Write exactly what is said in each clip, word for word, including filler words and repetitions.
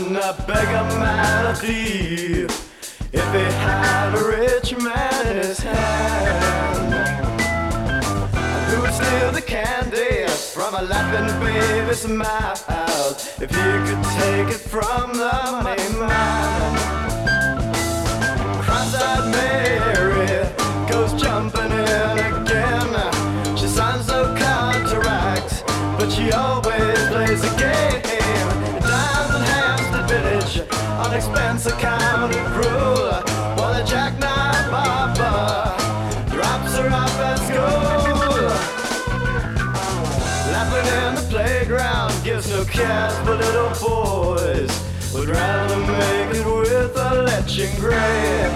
man, a beggar man, a thief, if he had a rich man in his hand? And who would steal the candy from a laughing baby's mouth if he could take it from the money man? Cross-eyed Mary goes jumping in again. She sounds so counteract, but she always plays a game. Down in Hampstead Village, on expense account of cruel, while the jackknife barber drops her off at school. Laughing in the playground gives no cares for little boys, would rather make it with a leching grey.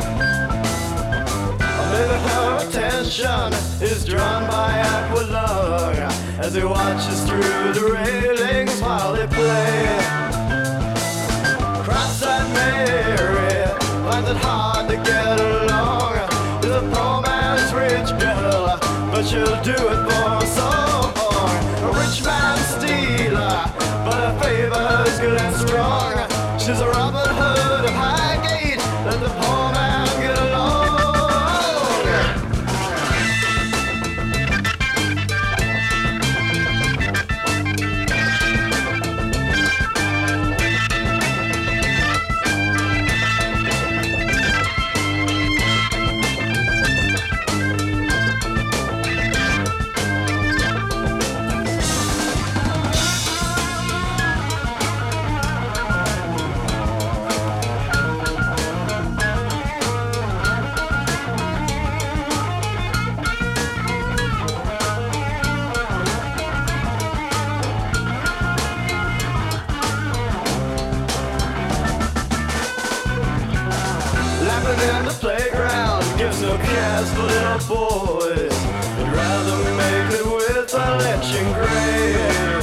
Maybe her attention is drawn by Aqualung as he watches through the railings while they play. Cross-eyed Mary finds it hard to get along with a poor man's rich girl, but she'll do it for a song. A rich man's stealer, but her favor's good and strong. She's a Robin Hood of Highgate, let the poor man get along. In the playground gives no cares for little boys, would rather make it with a leching grey.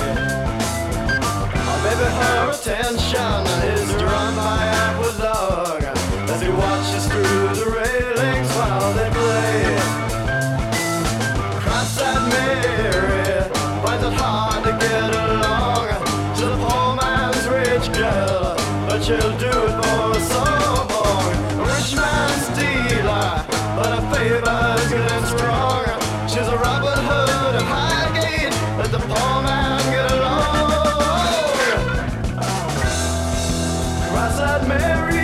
Or maybe her attention is drawn by Aqualung as he watches through the railings while they play. Cross-eyed Mary finds it hard to get along. She's a poor man's rich girl, but she'll do it for a song. Rich man's stealer, but her favor's good and strong. She's a Robin Hood of Highgate, let the poor man get along. Cross-eyed Mary